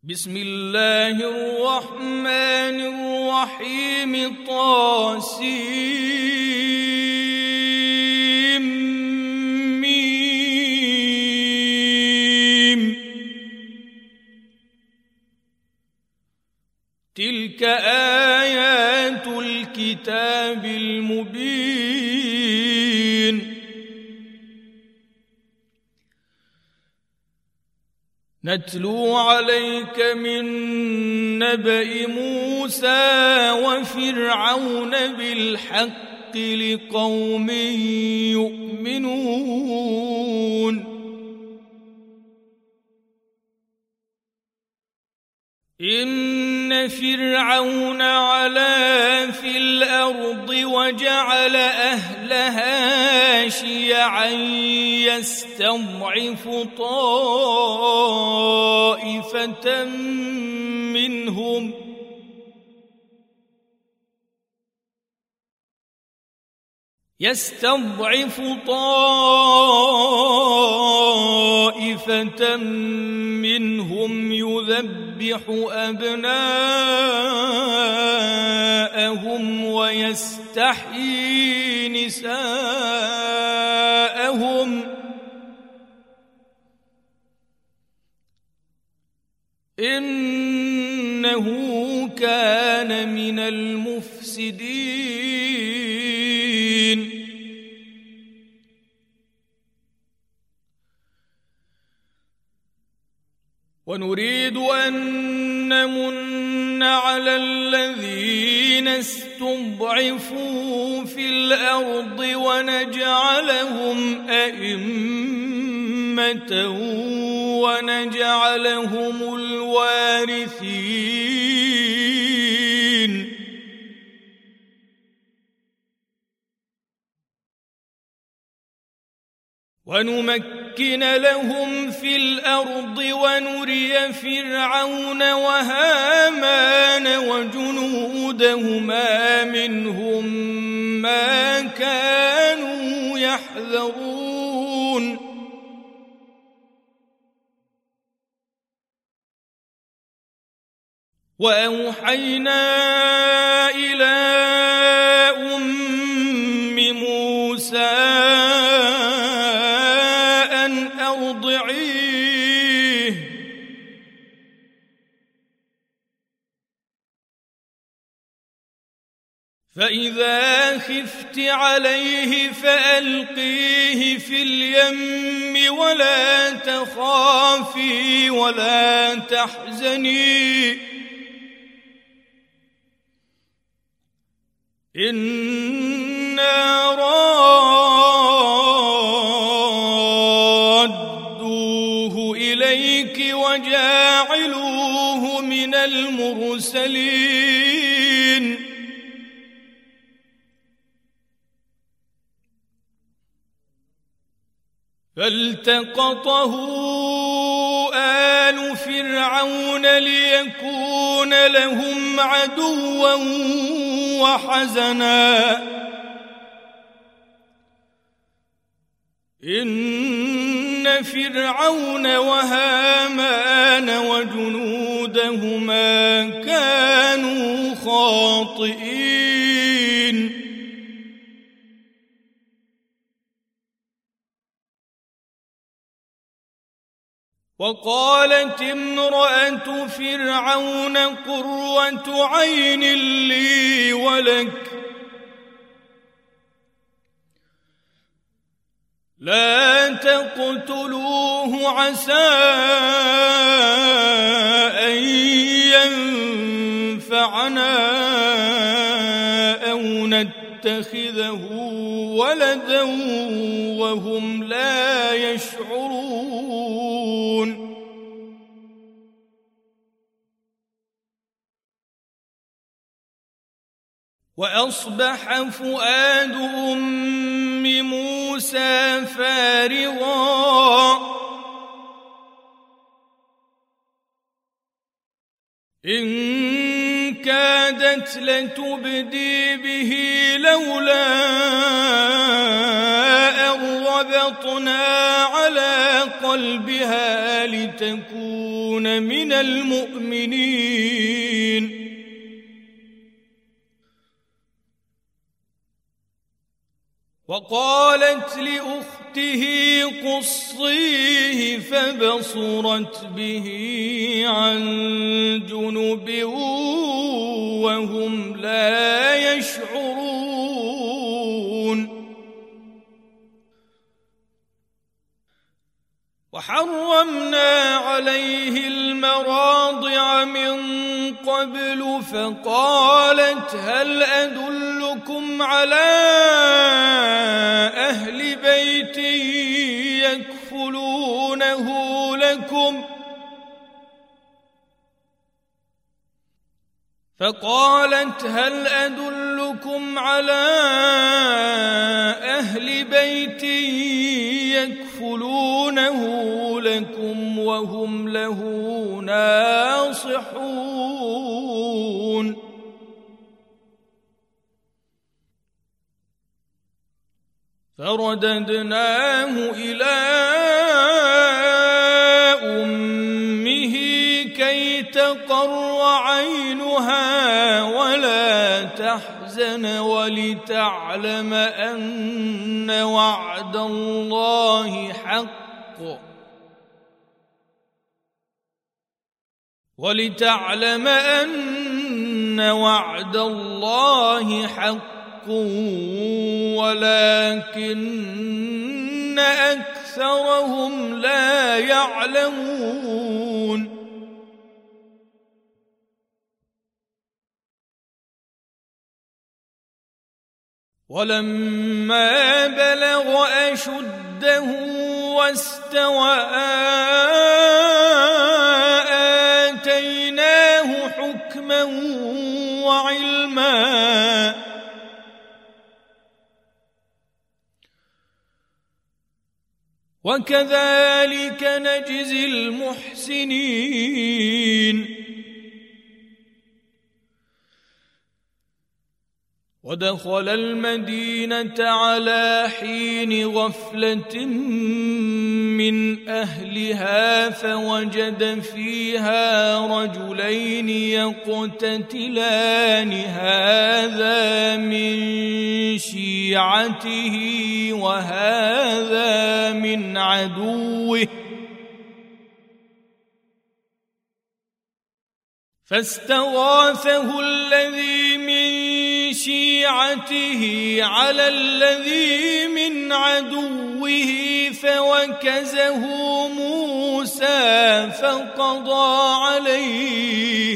بسم الله الرحمن الرحيم طاسيم تلك آيات الكتاب المبين نتلو عليك من نبأ موسى وفرعون بالحق لقوم يؤمنون إن فرعون علا في الأرض وجعل أهلها شيعا يستضعف طائفة منهم يذبح أبناءهم ويستحيي نساءهم إنه كان من المفسدين ونريد أن نمن على الذين استضعفوا في الأرض ونجعلهم أئمة ونجعلهم الوارثين ونمكن لهم في الأرض ونري فرعون وهامان وجنودهما منهم ما كانوا يحذرون وأوحينا إلى أم موسى فإذا خفت عليه فألقيه في اليم ولا تخافي ولا تحزني إنا رادوه إليك وجاعلوه من المرسلين فالتقطه آل فرعون ليكون لهم عدوا وحزنا إن فرعون وهامان وجنودهما كانوا خاطئين وقالت امرأة فرعون قرة عين لي ولك لا تقتلوه عسى أن ينفعنا أو نتخذه ولدا وهم لا يشعرون وأصبح فؤاد أم موسى فارغا إن كادت لتبدي به لولا أن ربطنا على قلبها لتكون يكون من المؤمنين. وقالت لأخته قصيه فبصرت به عن جنب وهم لا يشعرون. وحرمنا عليه المراضع من قبل فقالت هل أدلكم على أهل بيت يكفلونه لكم على أهل بيت يكفلونه لكم وهم له ناصحون. فرددناه إلى أمه كي تقر عينها ولا تحزن ولتعلم أن وعد الله حق ولكن أكثرهم لا يعلمون. ولما بلغ أشده واستوى آتيناه حكما وعلما وكذلك نجزي المحسنين. ودخل المدينة على حين غفلة من أهلها فوجد فيها رجلين يقتتلان هذا من شيعته وهذا من عدوه فاستغاثه الذي من شيعته على الذي من عدوه فوكزه موسى فقضى عليه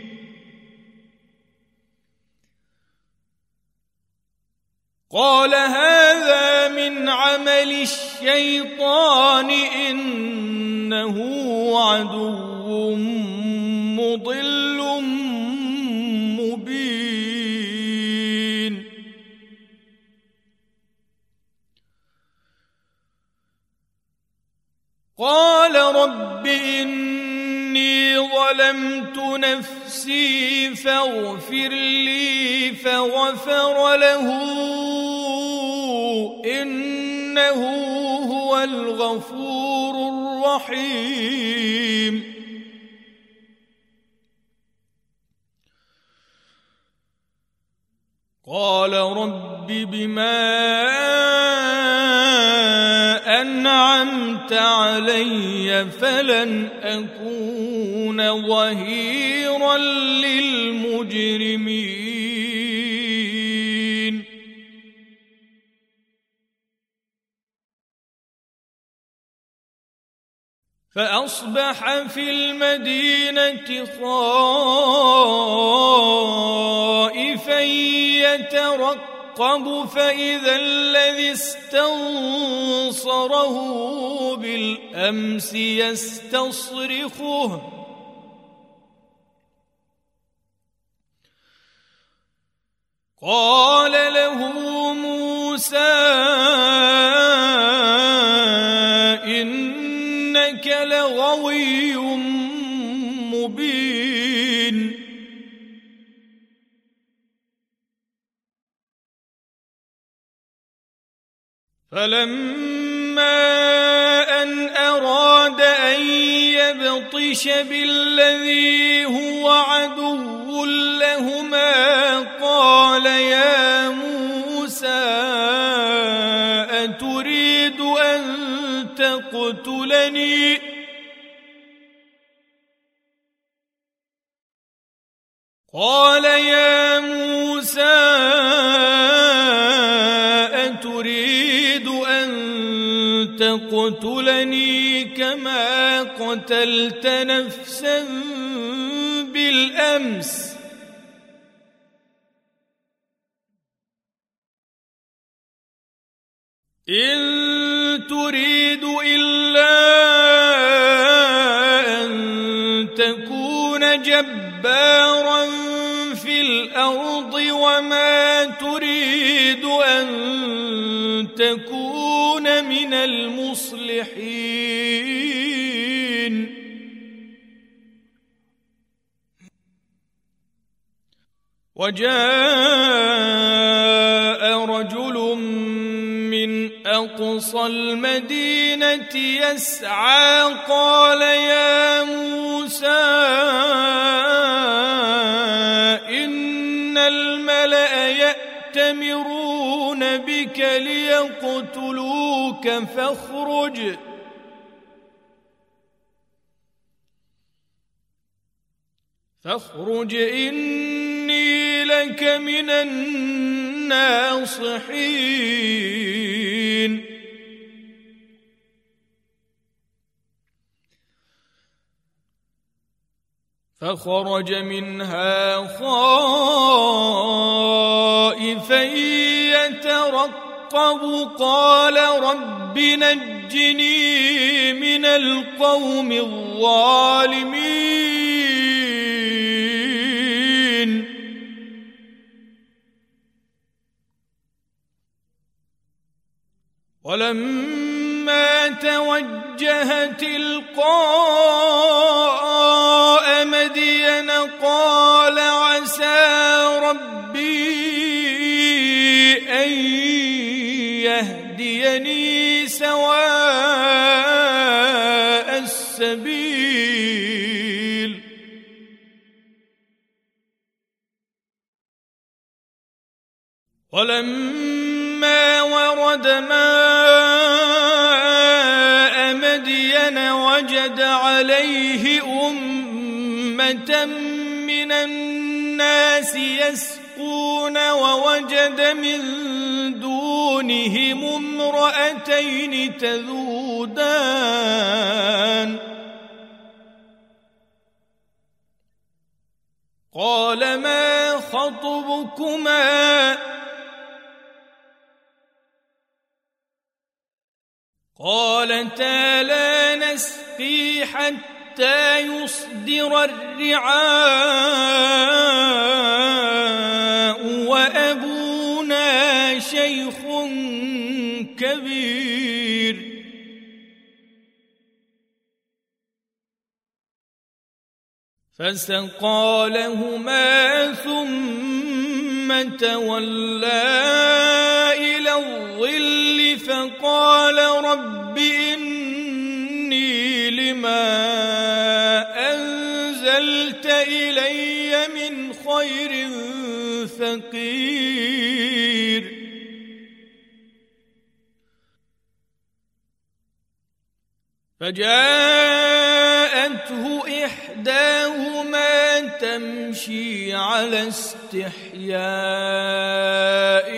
قال هذا من عمل الشيطان إنه عدو مضل مبين. قال رب إني ظلمت نفسي فاغفر لي فغفر له إنه هو الغفور الرحيم. قال رب بما أنعمت علي فلن أكون ظهيرا للمجرمين. فأصبح في المدينة خائفا يترقب فإذا الذي استنصره بالأمس يستصرخه قال له موسى إنك لغوي مبين. فلما أن أراد أن يبطش فبطش بالذي هو عدو لهما قال يا موسى أتريد أن تقتلني قال يا موسى أتريد أن تقتلني كما قتلت نفسا بالأمس إن تريد إلا أن تكون جبارا في الأرض وما تريد أن تكون من المصلحين وجاء رجل من أقصى المدينة يسعى قال يا موسى إن الملأ يأتمرون بك ليقتلوك فاخرج إني لك من الناصحين فخرج منها خائفا يترقب قال رب نجني من القوم الظالمين ولما توجه تلقاء مدين قال عسى ربي أن يهديني سواء السبيل ولما ورد ماء مدين وجد عليه أمة من الناس يسقون ووجد من دونهم امرأتين تذودان قال ما خطبكما قالتا لا نسقي حتى يصدر الرعاء وأبونا شيخ كبير فسقى لهما ثم تولى إلى الظل فقال رب إني لما أنزلت إلي من خير فقير فجاءته إحداهما تمشي على استحياء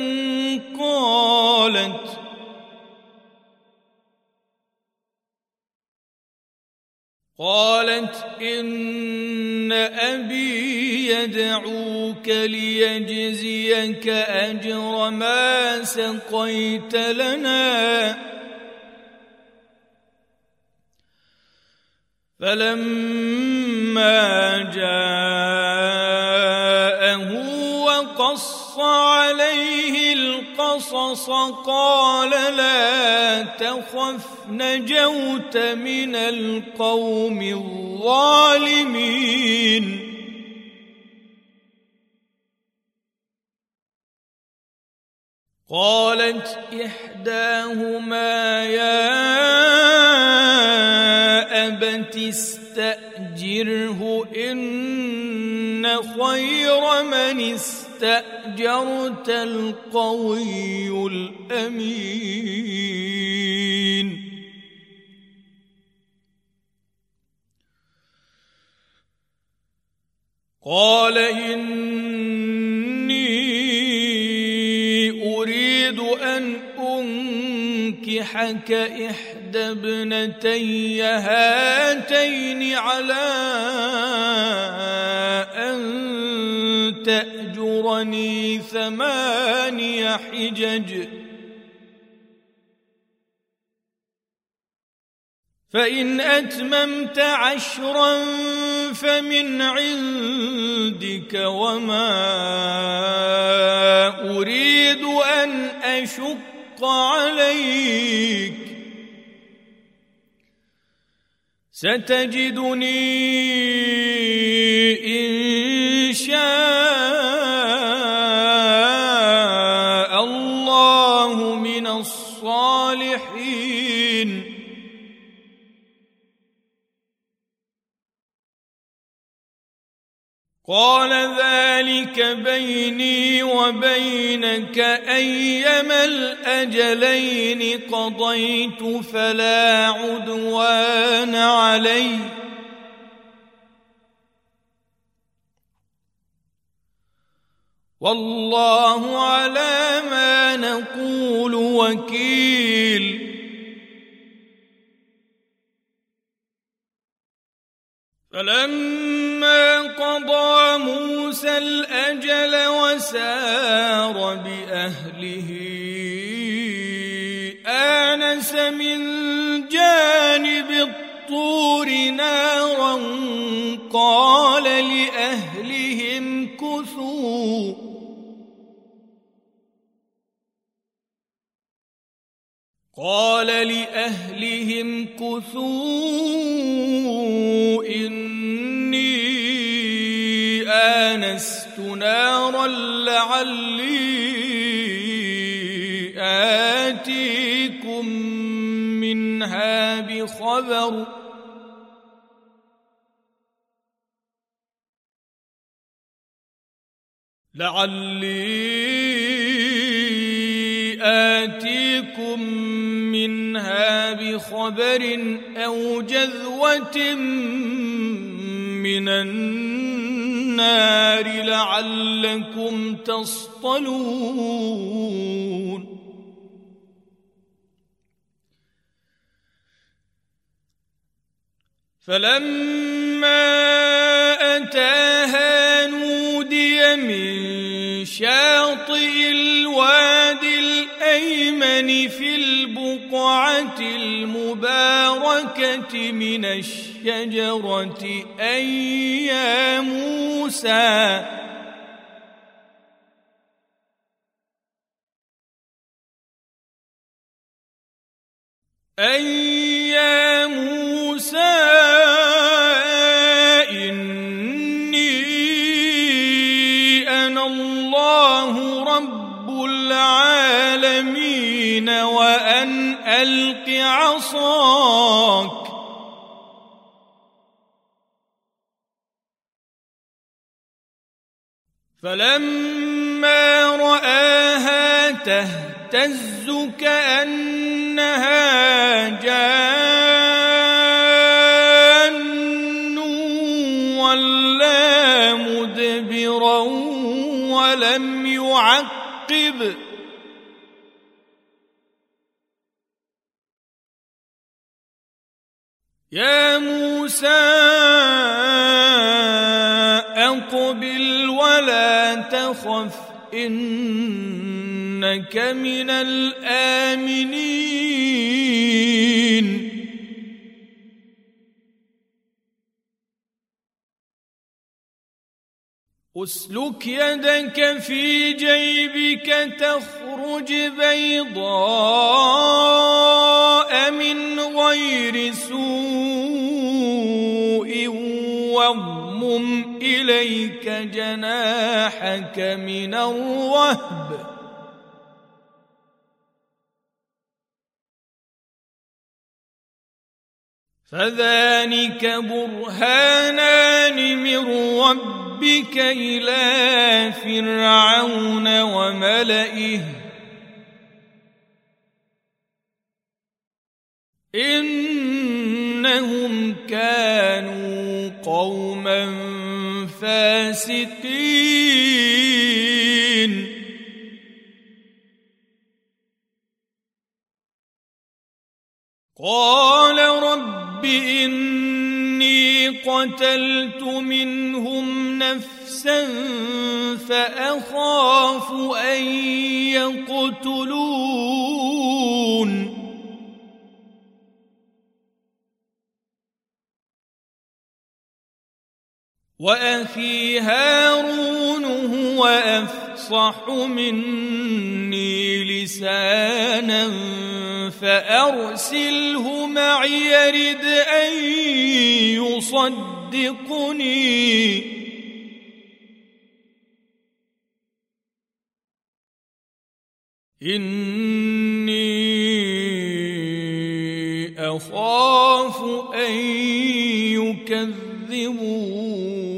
قالت إن أبي يدعوك ليجزيك أجر ما سقيت لنا فلما جاءه وقص عليه القصص قال لا تخف نجوت من القوم الظالمين قالت إحداهما يا أبت تستأجره إن خير من استأجرت القوي الأمين قال إني أريد أن أنكحك إحدى ابنتي هاتين على أن تأجرني 8 حجج فإن أتممت 10 فمن عندك وما أريد أن أشق عليك ستجدني إن شاء الله من الصالحين قال ذلك بيني وبينك أيما الأجلين قضيت فلا عدوان علي والله على ما نقول وكيل فلما قضى موسى الأجل وسار بأهله آنس من جانب الطور نارا قال لأهلهم كثوا إني آنست نارا لعلي آتيكم منها بخبر أو جذوة من النار لعلكم تصطلون فلما أتاها نودي من شاطئ الوادي الأيمن في البقعة المباركة من الشجرة أي يا موسى إني أنا الله رب العالمين وأن ألق عصاك فلما رآها تهتز كأنها جان ولا مدبرا ولم يعقب يا موسى أقبل ولا تخف إنك من الآمنين أسلك يدك في جيبك تخرج بيضاء من غير سوء واضمم إليك جناحك من الرهب فذلك برهانان من ربك إلى فرعون وملئه إنهم كانوا قوما فاسقين قال رب إني قتلت منهم نفسا فأخاف أن يقتلون وأخي هارون هو أفصح مني لسانا فأرسله معي يرد أن يصدقني إني أخاف أن يكذبون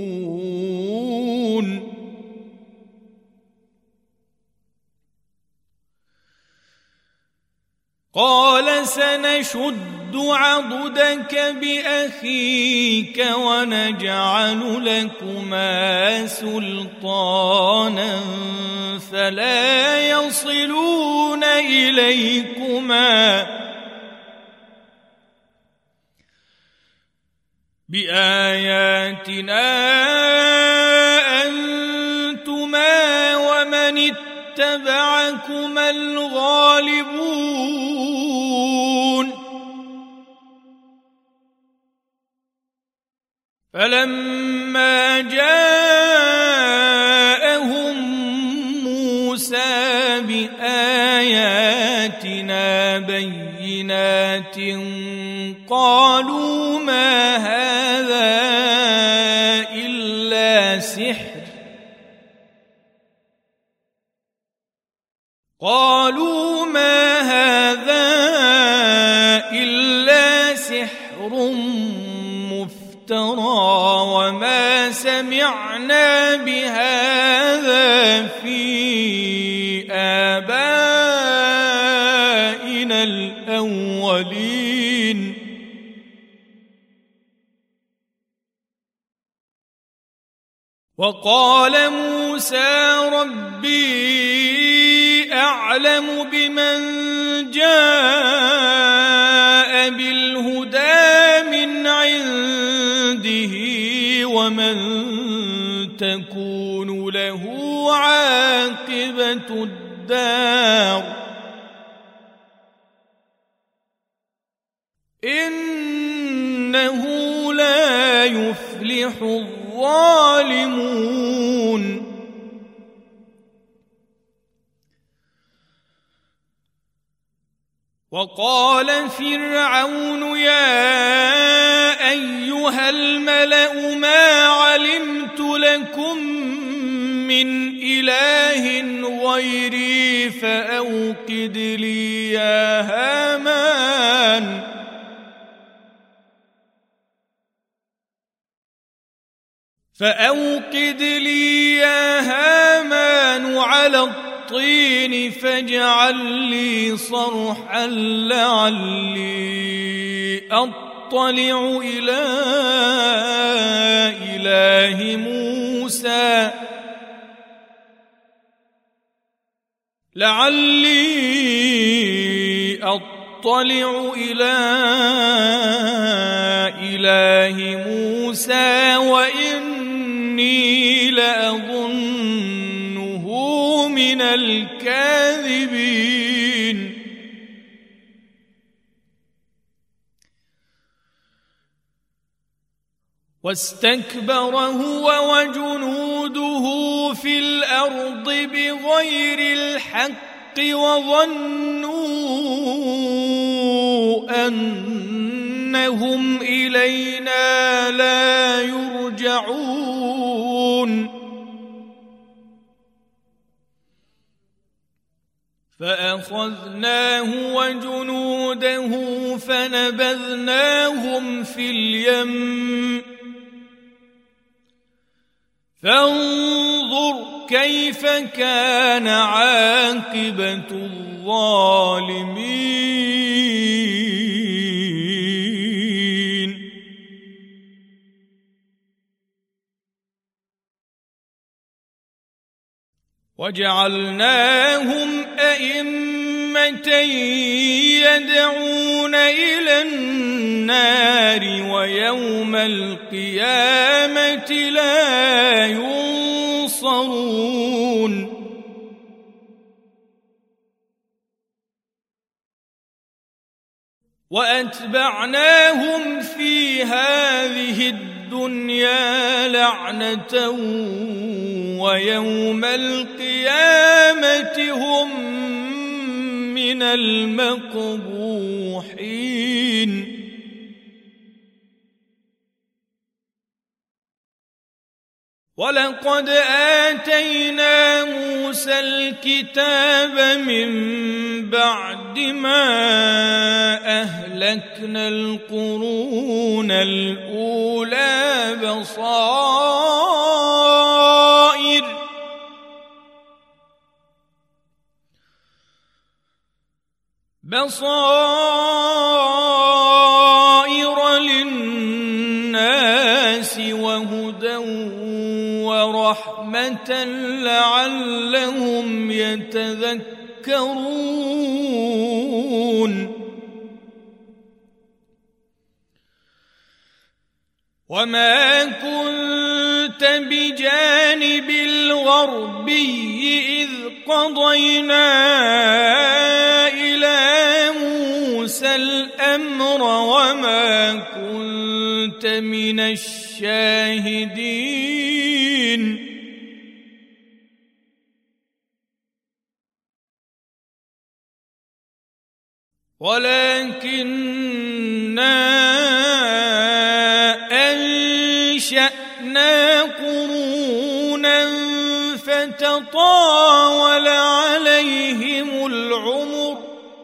قال سنشد عضدك بأخيك ونجعل لكما سلطانا فلا يصلون إليكما بآياتنا أنتما ومن اتبعكما الغالبون فلما جاءهم موسى بآياتنا بينات قالوا ما هذا إلا سحر مفترى وما سمعنا بهذا في آبائنا الأولين وقال موسى ربي أعلم بمن جاء بالهدى من عنده ومن تكون له عاقبة الدار إنه لا يفلح الظالمون وقال فرعون يا أيها الملأ ما علمت لكم من إله غيري فأوقد لي يا هامان على الطين فاجعل لي صرحا لعلي أطلع إلى إله موسى وإني لأظنه من الكاذبين واستكبر هو وجنوده في الأرض بغير الحق وظنوا أنهم إلينا لا يرجعون فأخذناه وجنوده فنبذناهم في اليم فانظر كيف كان عاقبة الظالمين وجعلناهم أئمة يدعون إلى النار ويوم القيامة لا ينصرون وأتبعناهم في هذه الدنيا لعنة ويوم القيامة هم من المقبوحين ولقد آتينا موسى الكتاب من بعد ما أهلكنا القرون الأولى بصائر للناس وهدى ورحمة لعلهم يتذكرون وما كنت بجانب الغربي إذ قضينا إلى موسى الأمر وما كنت من الشاهدين ولكننا أنشأنا قرونا فتطاول عليهم العمر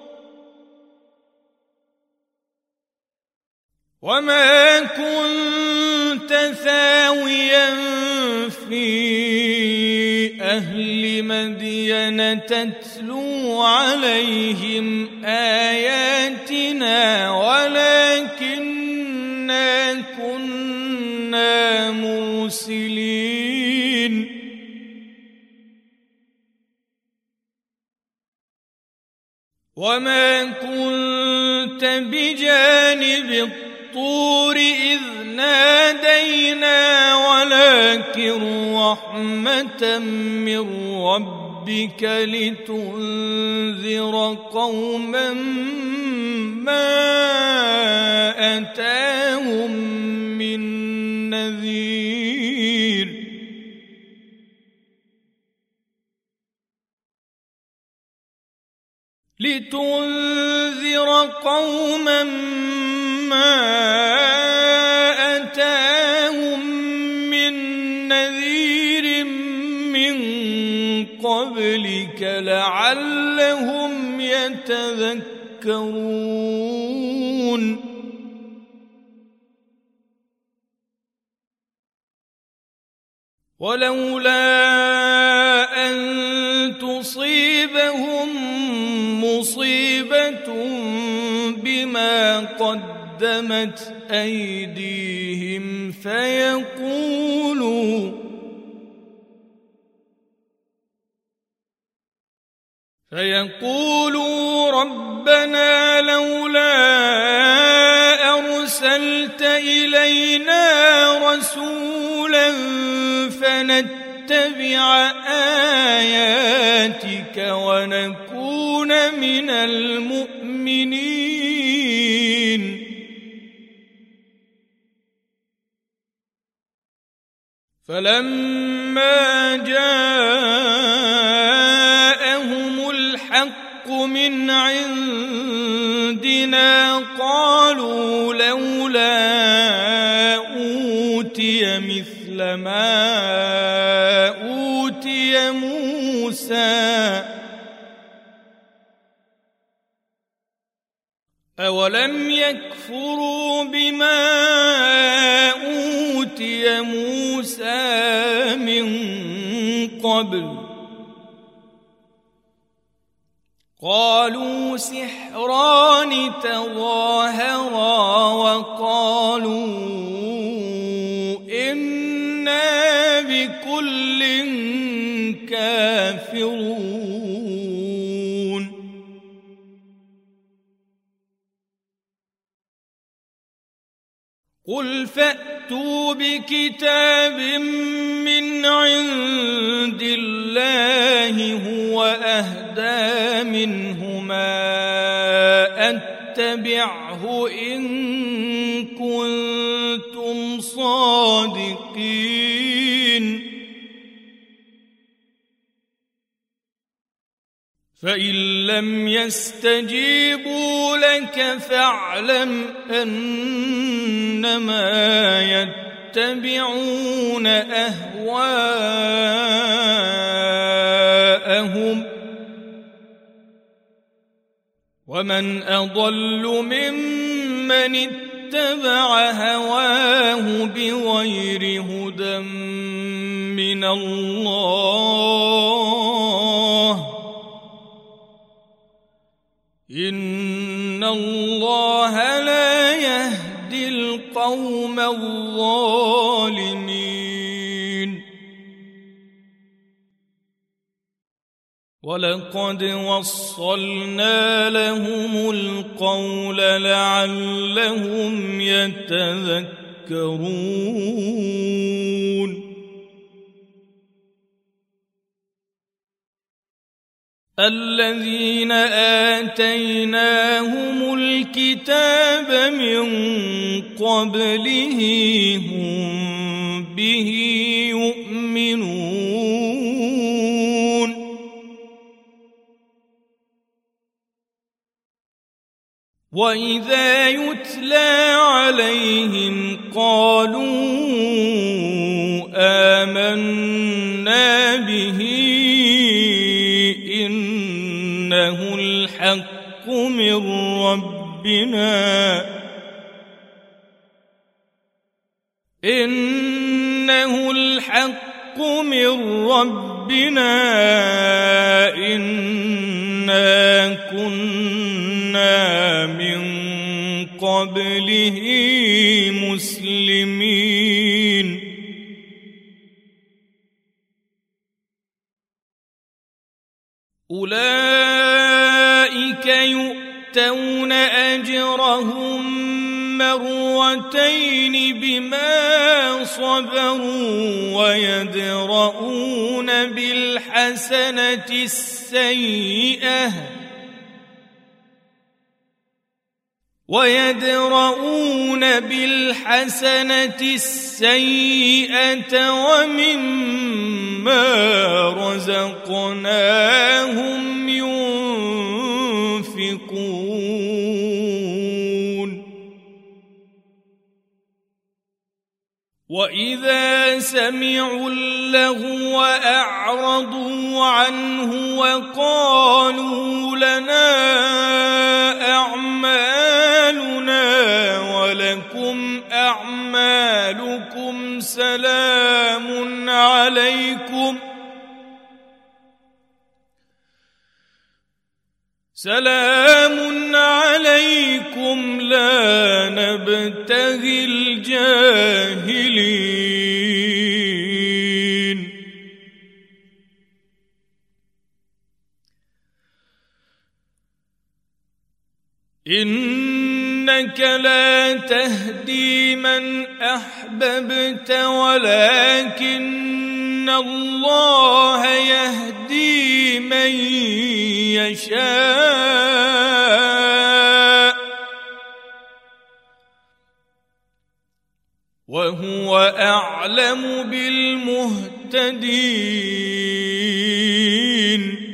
وما كنت ثاويا في أهل مدين تتلو عليهم آياتنا ولكننا كنا مرسلين وما كنت بجانب الطور إذ نادينا ولكن رحمة من ربك لتنذر قوما ما أتاهم من نذير لتنذر قوما ما أتاهم من نذير من قبلك لعلهم يتذكرون ولولا أن تصيبهم مصيبة بما قدمت أيديهم فيقولوا ربنا لولا أرسلت إلينا رسولا فنتبع آياتك ونكون من المؤمنين فلما جاءهم الحق من عندنا قالوا لولا أوتي مثل ما أوتي موسى أولم يكفروا بما أوتي موسى من قبل قالوا سحران تظاهرا وقالوا إنا بكل كافرون قل فأتوا بكتاب من عند الله هو أهدى منهما أتبعه إن كنتم صادقين فإن لم يستجيبوا لك فاعلم أنما يتبعون أهواءهم ومن أضل ممن اتبع هواه بغير هدى من الله إن الله لا يهدي القوم الظالمين ولقد وصلنا لهم القول لعلهم يتذكرون الذين آتيناهم الكتاب من قبله هم به يؤمنون وإذا يتلى عليهم قالوا آمنا به إنه الحق من ربنا إنا كنا من قبله مسلمين أولئك يؤتون أجرهم مرتين بما صبروا ويدرؤون بالحسنة السيئة ومما رزقناهم ينفقون وإذا سمعوا اللغو أعرضوا عنه وقالوا لنا أعمالنا ولكم أعمالكم سلام عليكم لا نبتغي الجاهلين إنك لا تهدي من أحببت ولكن الله يهدي من يشاء وهو أعلم بالمهتدين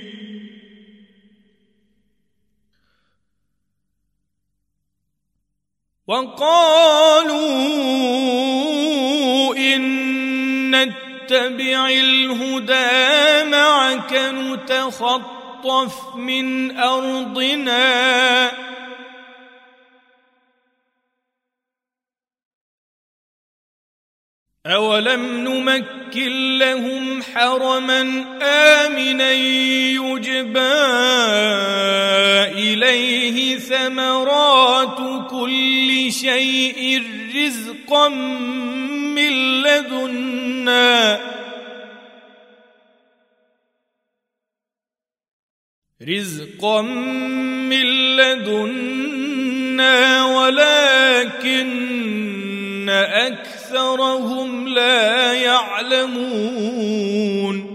وقالوا إن نتبع الهدى معك نتخطف من أرضنا أولم نمكن لهم حرما آمنا يجبى إليه ثمرات كل شيء رزقا من لدنا ولكن أكثرهم لا يعلمون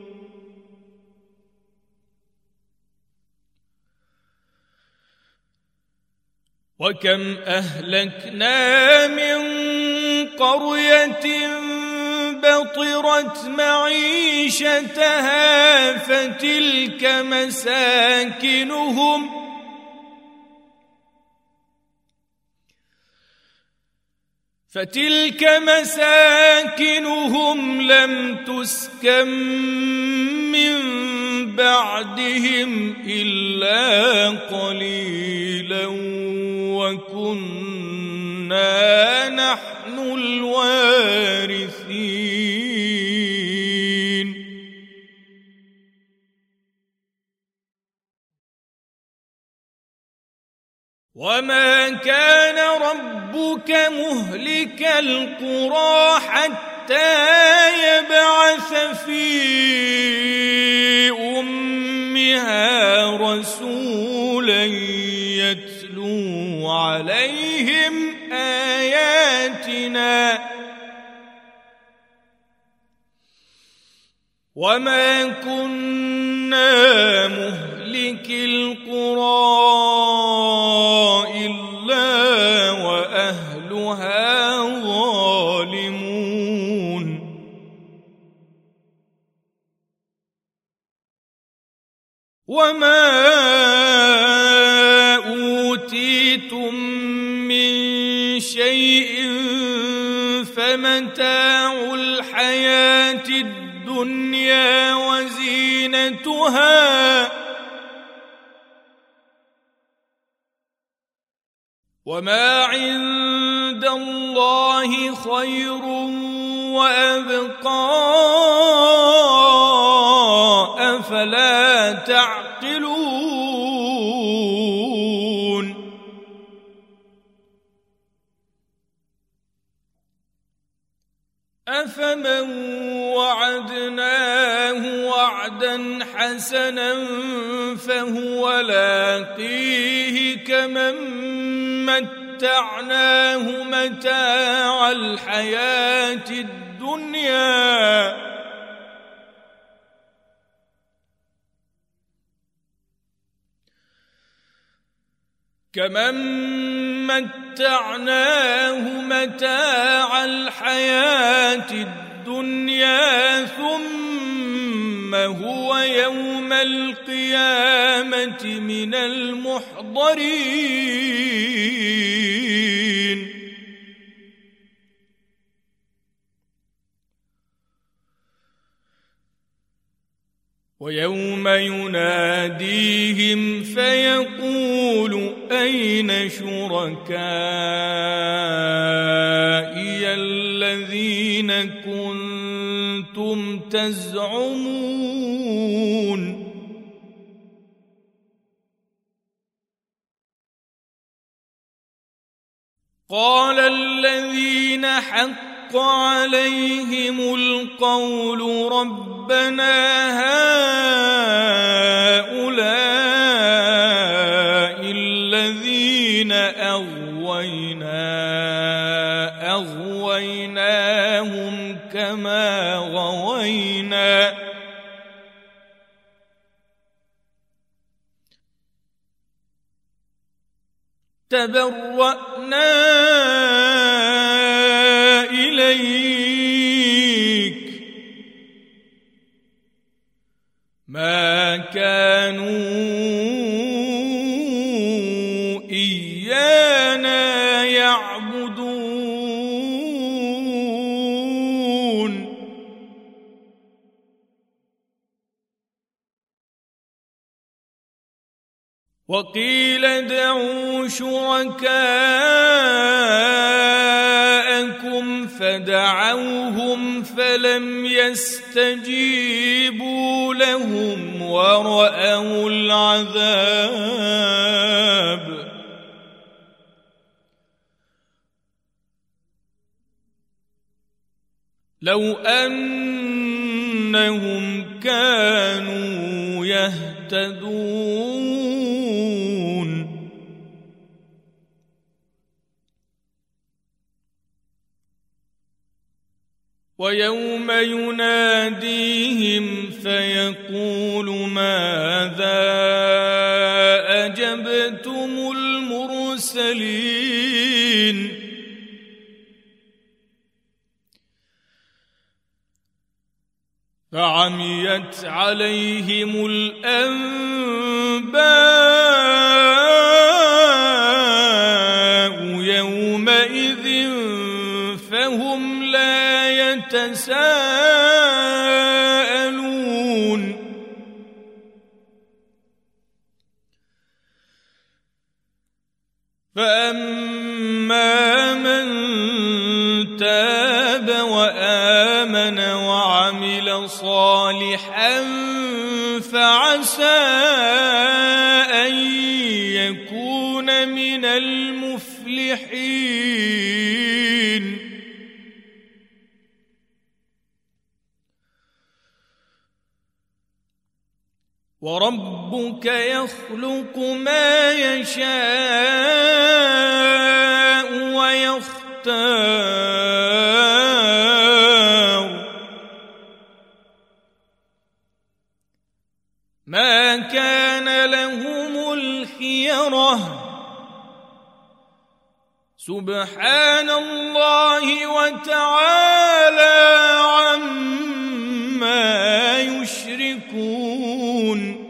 وكم أهلكنا من قرية بطرت معيشتها فتلك مساكنهم لم تسكن من بعدهم إلا قليلا وكنا نحن الوارثين وما كان ربك مهلك القرى حتى يبعث في أمها رسولا يتلو عليهم آياتنا وما كنا مهلك القرى إلا وأهلها ظالمون وما أوتيتم من شيء فمتاع الحياة الدنيا وزينتها وما عند الله خير وأبقى أفلا تعقلون أفمن وعدناه وعدا حسنا فهو لاقيه كمن متعناه متاع الحياة الدنيا ثم هو يوم القيامة من المحضرين ويوم يناديهم فيقول أين شركائي الذين كنتم تزعمون قال الذين حق عليهم القول ربنا هؤلاء الذين أغويناهم كما غوينا تبرأنا إليك ما كانوا إيانا يعبدون وقيل ادعوا شركاءكم فدعوهم فلم يستجيبوا لهم ورأوا العذاب لو أنهم كانوا يهتدون ويوم يناديهم فيقول ماذا أجبتم المرسلين فعميت عليهم الأنباء يومئذ فهم لا يتساءلون فأما من تاب وآمن وعمل صالحا فعسى أن يكون من المفلحين وربك يخلق ما يشاء ويختار ما كان لهم الخيرة سبحان الله وتعالى عما يشركون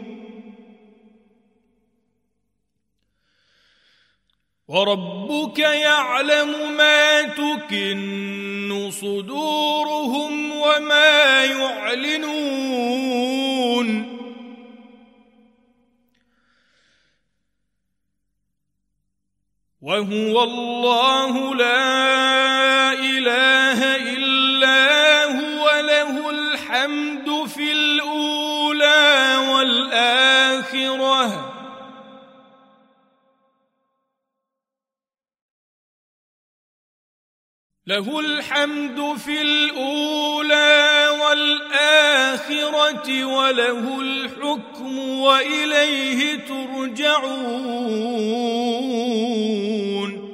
وربك يعلم ما تكن صدورهم وما يعلنون وهو الله لا إله إلا هو له الحمد في الأولى والآخرة له الحمد في الأولى والآخرة وله الحكم وإليه ترجعون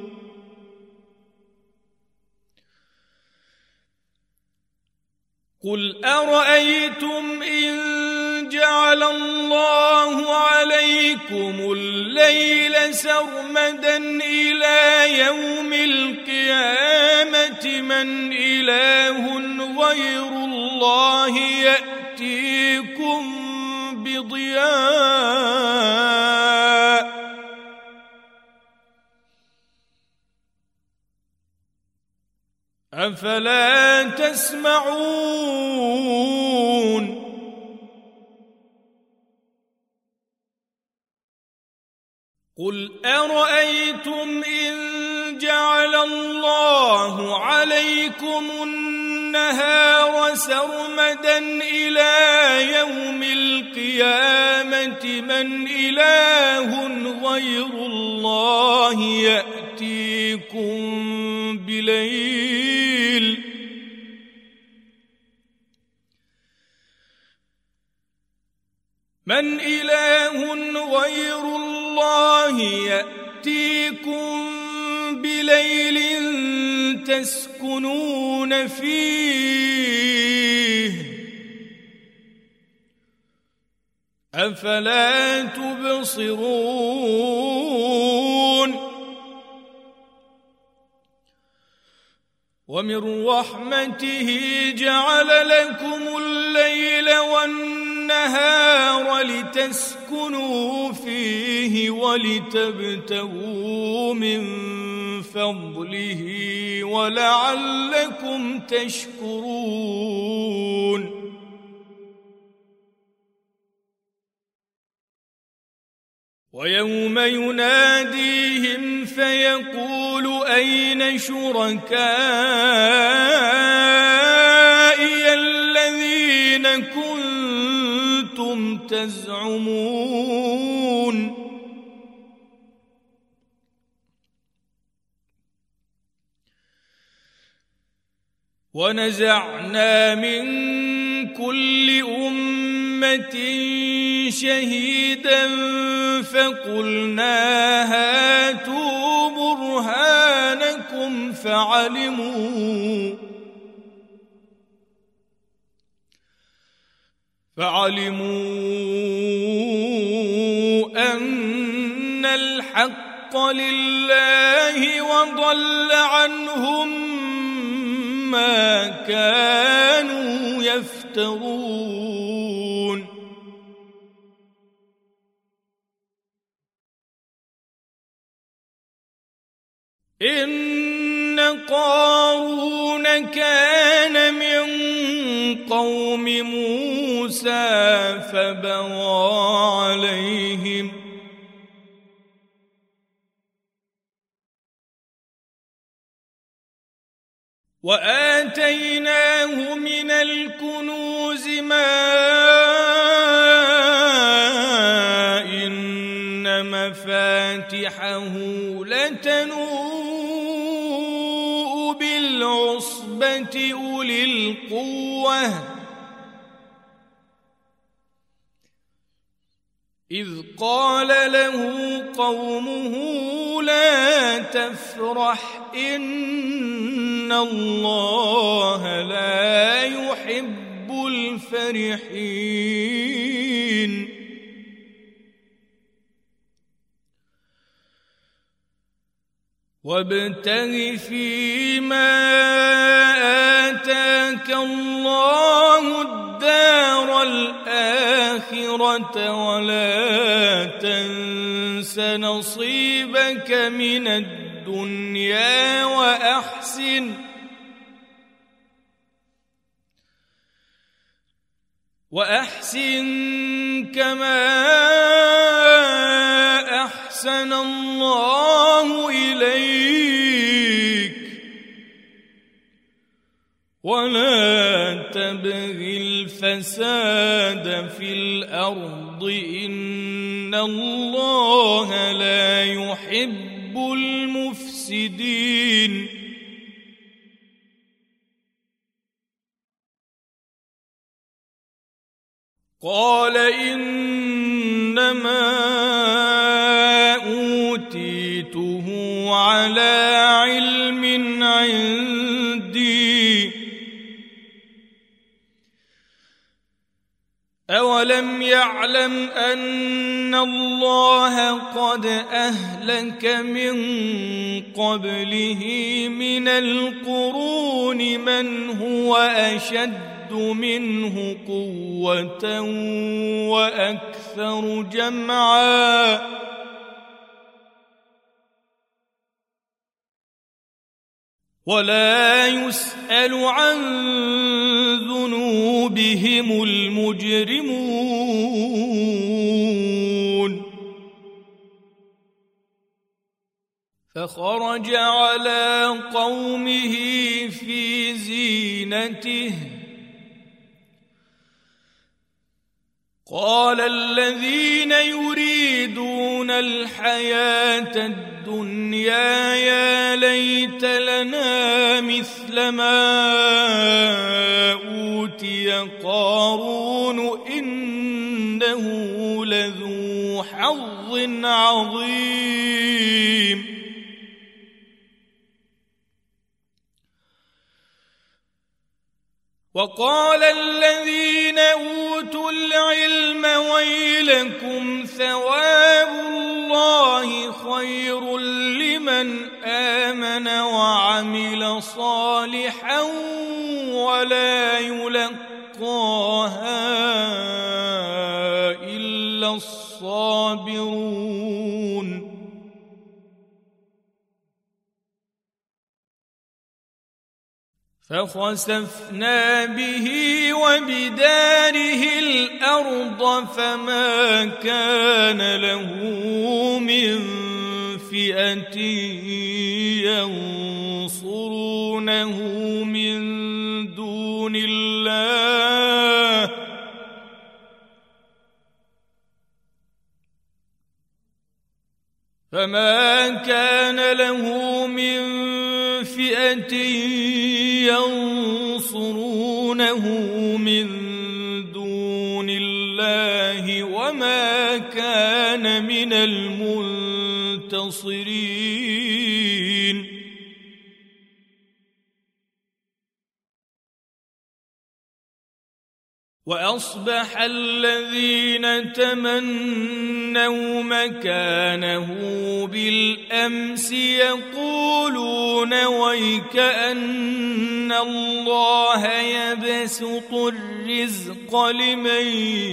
قل أرأيتم إن جعل الله عليكم الليل سرمدا إلى يوم القيامة من إله غير الله يأتيكم بضياء أفلا تسمعون قل أرأيتم إن جعل الله عليكم النهار سرمدا إلى يوم القيامة من إله غير الله يأتيكم بليل من إله غير الله يأتيكم بليل تسكنون فيه أفلا تبصرون ومن رحمته جعل لكم الليل والنهار لتسكنوا فيه ولتبتغوا من فضله ولعلكم تشكرون ويوم يناديهم فيقول أين شركائي الذين كنتم تزعمون ونزعنا من كل أمة شهيدا فقلنا هاتوا برهانكم فعلموا أن الحق لله وضل عنهم ما كانوا يفترون إن قارون كان من قوم موسى فبغى عليهم وآتيناه من الكنوز ما إن مفاتحه لتنوء بالعصبة أولي القوة إذ قال له قومه لا تفرح إن الله لا يحب الفرحين وابتغ فيما آتاك الله الدار الآخرة ولا تنس نصيبك من الدنيا وأحسن كما أحسن الله إليك ولا تبغ الفساد في الأرض إن الله لا يحب المفسدين قال إنما أوتيته على علم عندي أولم يعلم أن الله قد أهلك من قبله من القرون من هو أشد منه قوة وأكثر جمعا ولا يسأل عن ذنوبهم المجرمون فخرج على قومه في زينته قال الذين يريدون الحياة الدنيا يا ليت لنا مثل ما أوتي قارون إنه لذو حظ عظيم وقال الذين أوتوا العلم ويلكم ثواب الله خير لمن آمن وعمل صالحا ولا يلقاها إلا الصابرون فخسفنا به وبداره الأرض فما كان له من فئة ينصرونه من دون الله ينصرونه من دون الله وما كان من المنتصرين وأصبح الذين تمنوا مكانه بالأمس يقولون ويكأن الله يبسط الرزق لمن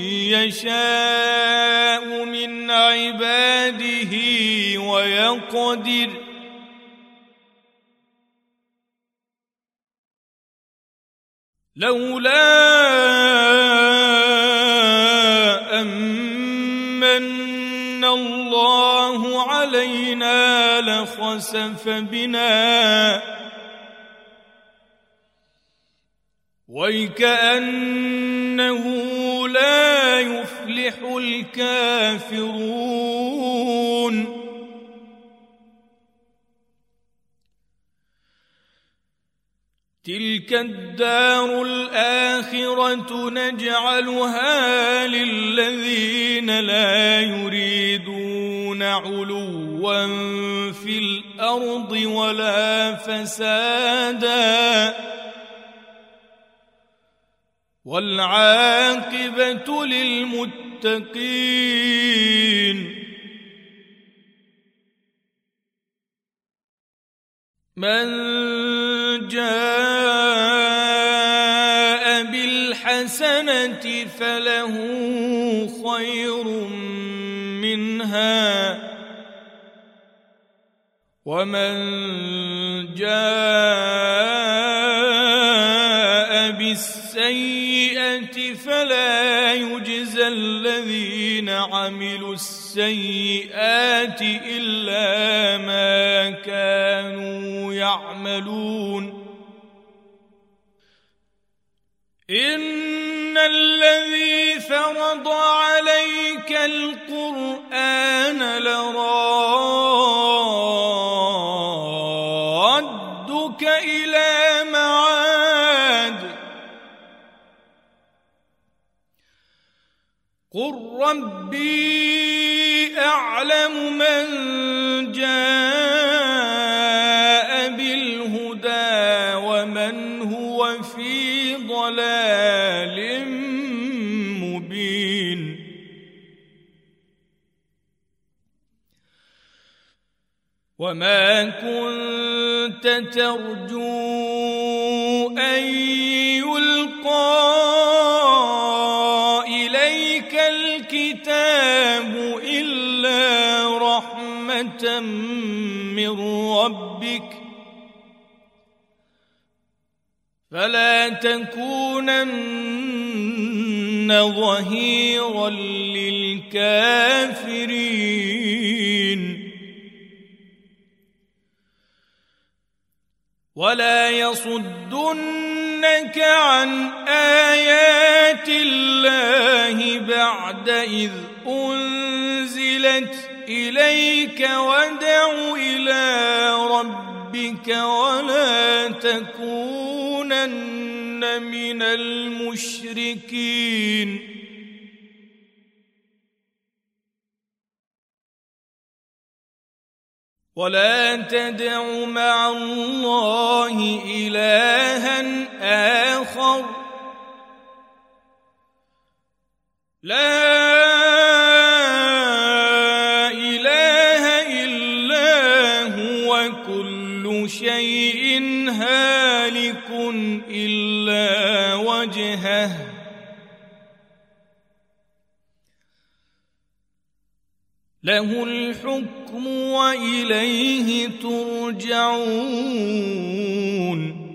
يشاء من عباده ويقدر لولا أمن الله علينا لخسف بنا ويكأنه لا يفلح الكافرون تلك الدار الآخرة نجعلها للذين لا يريدون علوا في الأرض ولا فسادا والعاقبة للمتقين من جاء بالحسنة فله خير منها ومن جاء بالسيئة فلا يجزى الذين عملوا السيئات إلا ما كانوا يعملون إن الذي فرض عليك القرآن لرادك إلى معاد قل ربي أعلم من جاء بالهدى ومن هو في ضلال مبين وما كنت ترجو أن يلقى إليك الكتاب إلا رحمة من ربك فلا تكونن ظهيرا للكافرين ولا يصدنك عن آيات الله بعد إذ أنزلت إليك وادع إلى ربك ولا تكونن من المشركين ولا تدع مع الله إلها آخر لا إله إلا هو كل شيء هالك إلا وجهه له الحكم وإليه ترجعون